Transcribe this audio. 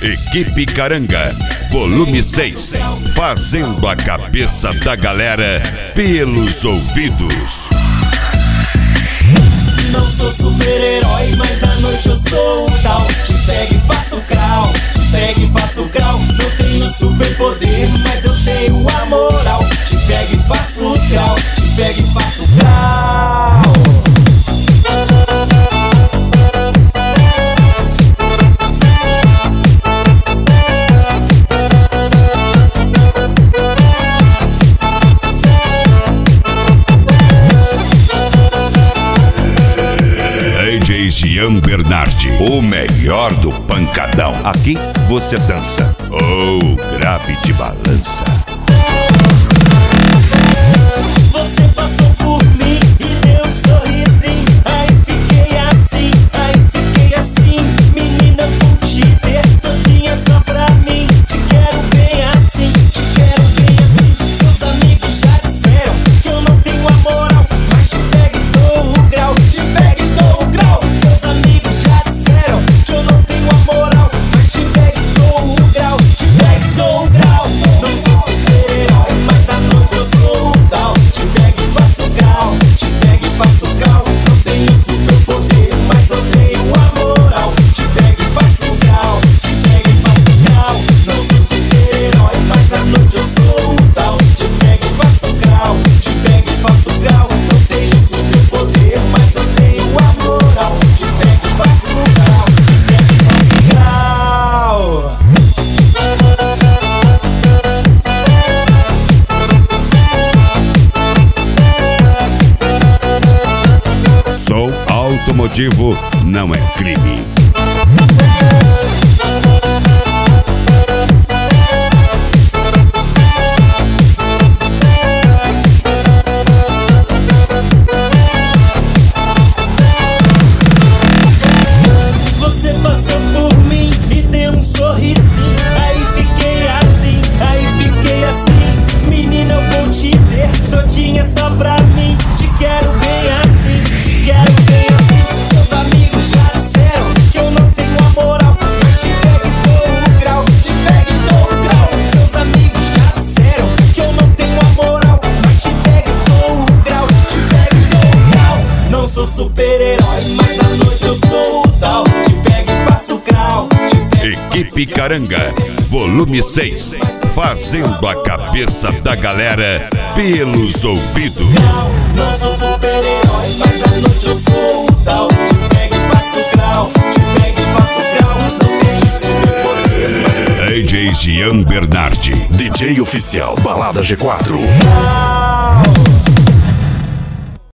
Equipe Caranga, volume 6, fazendo a cabeça da galera pelos ouvidos. Não sou super-herói, mas à noite eu sou o tal. Te pego e faço crawl, te pego e faço crawl. Não tenho superpoder, mas eu tenho a moral. Te pego e faço crawl, te pego e faço crawl. DJ Jean Bernardi, o melhor do pancadão. Aqui você dança ou grave de balança. Você passou por mim e deu um sorrisinho. Aí fiquei assim. Menina, vou te ter todinha só pra mim. Te quero bem assim. Seus amigos já disseram que eu não tenho a moral, mas te pego e dou o grau. Te pego e dou o grau. Seus amigos já disseram que eu não tenho a moral, mas te pego e dou o grau. Te pego e dou o grau. Não sou super-herói, mas na noite eu sou o tal. Te pego e faço grau. Te pego e faço grau. Não tenho superpoder, mas eu tenho a moral. Te pego e faço grau. Te pego e faço grau. Não sou super-herói, mas na noite eu sou o tal. Te pego e faço grau. Te pego e faço grau. Não tenho superpoder, mas eu tenho a moral. Te pego e faço grau. Te pego e faço grau. Som automotivo não é crime. Você passou por mim e deu um sorrisinho. Aí fiquei assim. Menina, eu vou te ter todinha só pra mim. Te quero bem assim. Seus amigos já disseram que eu não tenho a moral, mas te pego e dou o grau. Te pego e dou o grau. Seus amigos já disseram que eu não tenho a moral, mas te pego e dou o grau. Te pego e dou o grau. Não sou super-herói, mas à noite eu sou o tal. Te pego e faço grau. Equipe Caranga, volume 6, fazendo a cabeça da galera pelos ouvidos. Não sou super-herói, mas à noite eu sou o tal. Te pego e faço grau. Te pego e faço grau. Não tenho superpoder, mas DJ Jean Bernardi, DJ oficial Balada G4. grau.